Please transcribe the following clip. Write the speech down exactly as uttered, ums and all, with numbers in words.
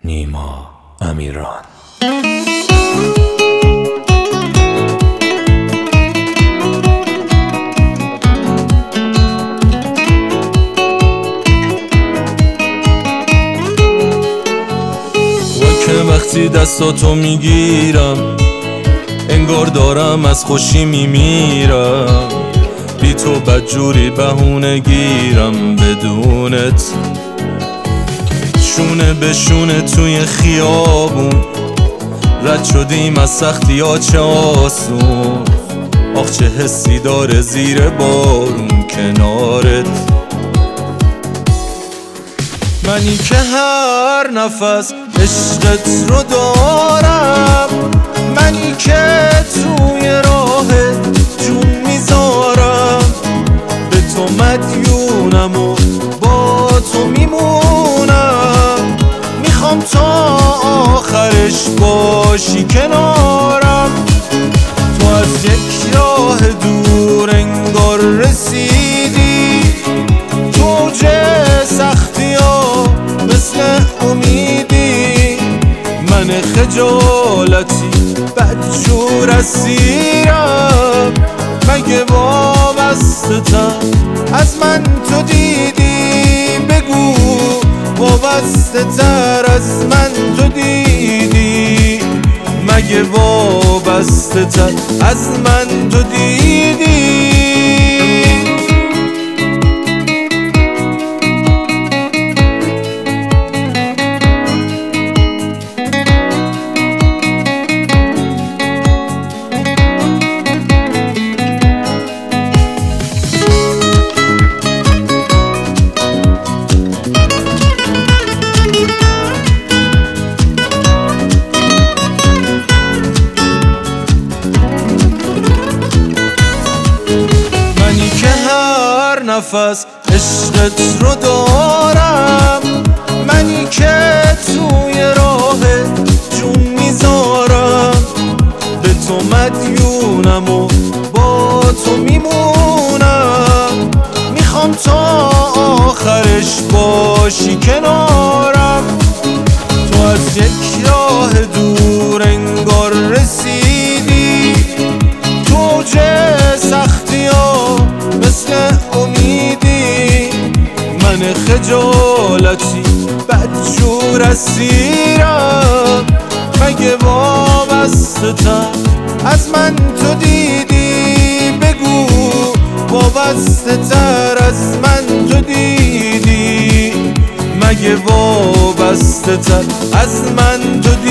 نیما امیران. وقتی دستاتو میگیرم انگار دارم از خوشی میمیرم، بی تو بدجوری بهونه گیرم بدونت، شونه به شونه توی خیابون رد شدیم از سختی ها چه آسون، آخ چه حسی داره زیر بارون کنارت، منی که هر نفس عشقت رو دارم، منی که توی راهت جون میذارم، به تو مدیونم و با تو میمونم، میخوام تا آخرش باشی کنارم، تو از یک راه دور انگار رسیدی، تو جه سختی ها مثل امیدی، من خجالتی بدجور اسیرم، مگه وابسته‌تر از من تو دیدی، بگو وابسته تر از من تو دیدی، مگه وابسته تر از من تو دیدی. نفس عشقت رو دارم، منی که توی راهت جون میذارم، به تو مدیونم و با تو میمونم، میخوام تا آخرش باشی کنارم، تو از یک راه دور انگار رسیدی، تو جه سختی ها مثل امیدی، من خجالتی بدجور اسیرم، مگه وابسته تر از من تو دیدی، بگو وابسته تر از من تو دیدی، مگه وابسته تر از من تو دیدی.